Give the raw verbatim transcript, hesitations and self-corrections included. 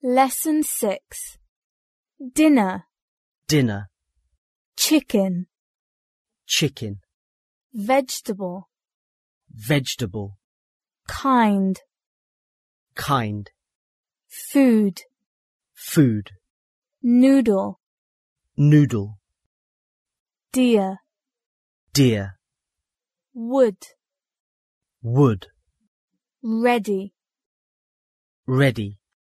Lesson six. Dinner. Dinner. Chicken. Chicken. Vegetable. Vegetable. Kind. Kind. Food. Food. Noodle. Noodle. Deer. Deer. Wood. Wood. Ready. Ready.